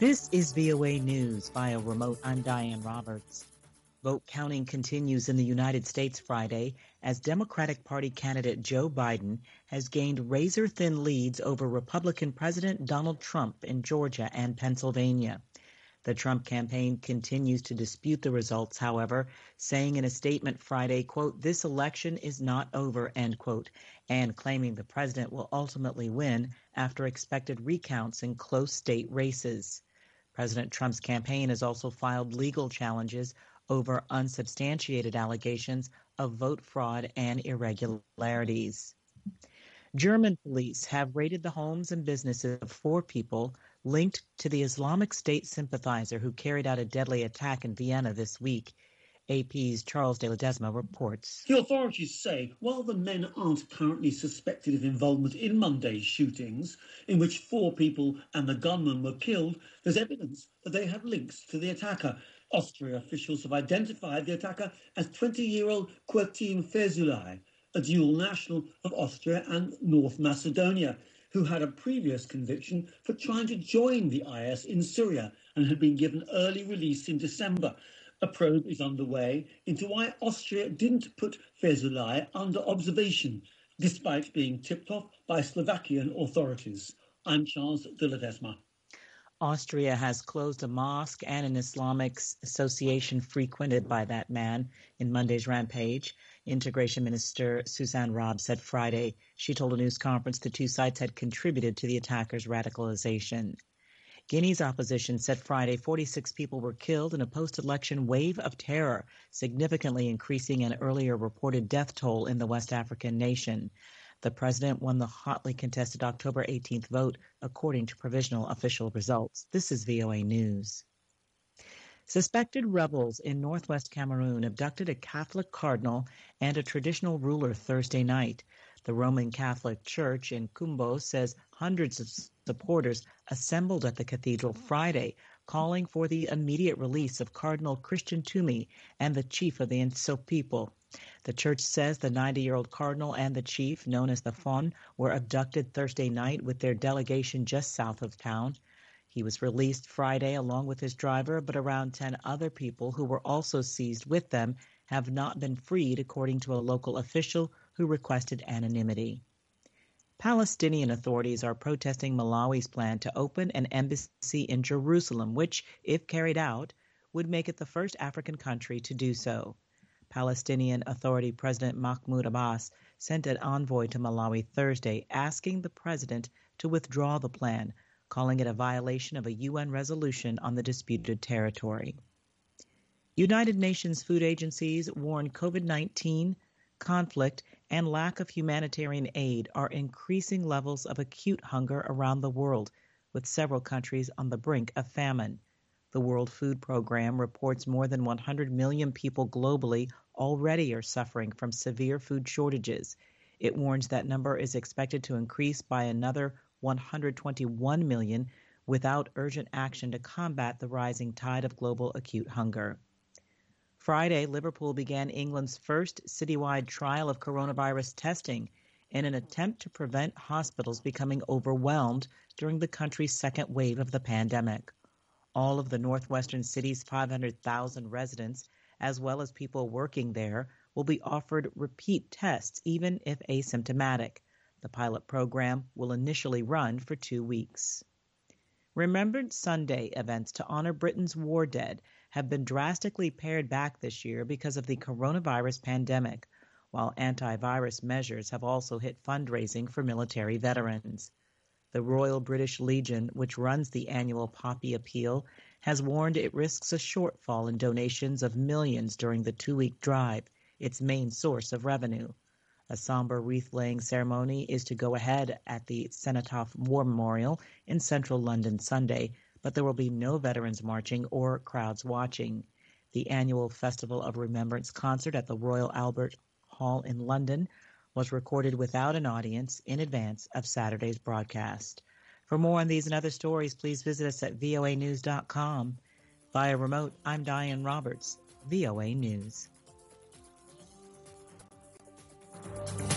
This is VOA News via remote. I'm Diane Roberts. Vote counting continues in the United States Friday as Democratic Party candidate Joe Biden has gained razor-thin leads over Republican President Donald Trump in Georgia and Pennsylvania. The Trump campaign continues to dispute the results, however, saying in a statement Friday, quote, "This election is not over," end quote, and claiming the president will ultimately win after expected recounts in close state races. President Trump's campaign has also filed legal challenges over unsubstantiated allegations of vote fraud and irregularities. German police have raided the homes and businesses of 4 people linked to the Islamic State sympathizer who carried out a deadly attack in Vienna this week. AP's Charles de Ledesma reports. The authorities say while the men aren't currently suspected of involvement in Monday's shootings, in which 4 people and the gunman were killed, there's evidence that they have links to the attacker. Austria officials have identified the attacker as 20-year-old Quertin Fezulay, a dual national of Austria and North Macedonia, who had a previous conviction for trying to join the IS in Syria and had been given early release in December. A probe is underway into why Austria didn't put Fezulay under observation, despite being tipped off by Slovakian authorities. I'm Charles de Ledesma. Austria has closed a mosque and an Islamic association frequented by that man in Monday's rampage. Integration Minister Suzanne Raab said Friday she told a news conference the 2 sites had contributed to the attackers' radicalization. Guinea's opposition said Friday 46 people were killed in a post-election wave of terror, significantly increasing an earlier reported death toll in the West African nation. The president won the hotly contested October 18th vote, according to provisional official results. This is VOA News. Suspected rebels in northwest Cameroon abducted a Catholic cardinal and a traditional ruler Thursday night. The Roman Catholic Church in Kumbo says hundreds of supporters assembled at the cathedral Friday, calling for the immediate release of Cardinal Christian Toomey and the chief of the Nso people. The church says the 90-year-old cardinal and the chief, known as the Fon, were abducted Thursday night with their delegation just south of town. He was released Friday along with his driver, but around 10 other people who were also seized with them have not been freed, according to a local official who requested anonymity. Palestinian authorities are protesting Malawi's plan to open an embassy in Jerusalem, which, if carried out, would make it the first African country to do so. Palestinian Authority President Mahmoud Abbas sent an envoy to Malawi Thursday asking the president to withdraw the plan, calling it a violation of a UN resolution on the disputed territory. United Nations food agencies warn COVID-19, conflict, and lack of humanitarian aid are increasing levels of acute hunger around the world, with several countries on the brink of famine. The World Food Program reports more than 100 million people globally already are suffering from severe food shortages. It warns that number is expected to increase by another 121 million without urgent action to combat the rising tide of global acute hunger. Friday, Liverpool began England's first citywide trial of coronavirus testing in an attempt to prevent hospitals becoming overwhelmed during the country's second wave of the pandemic. All of the northwestern city's 500,000 residents, as well as people working there, will be offered repeat tests, even if asymptomatic. The pilot program will initially run for 2 weeks. Remembrance Sunday events to honor Britain's war dead have been drastically pared back this year because of the coronavirus pandemic, while antivirus measures have also hit fundraising for military veterans. The Royal British Legion, which runs the annual Poppy Appeal, has warned it risks a shortfall in donations of millions during the 2-week drive, its main source of revenue. A somber wreath-laying ceremony is to go ahead at the Cenotaph War Memorial in central London Sunday, but there will be no veterans marching or crowds watching. The annual Festival of Remembrance concert at the Royal Albert Hall in London was recorded without an audience in advance of Saturday's broadcast. For more on these and other stories, please visit us at voanews.com. Via remote, I'm Diane Roberts, VOA News.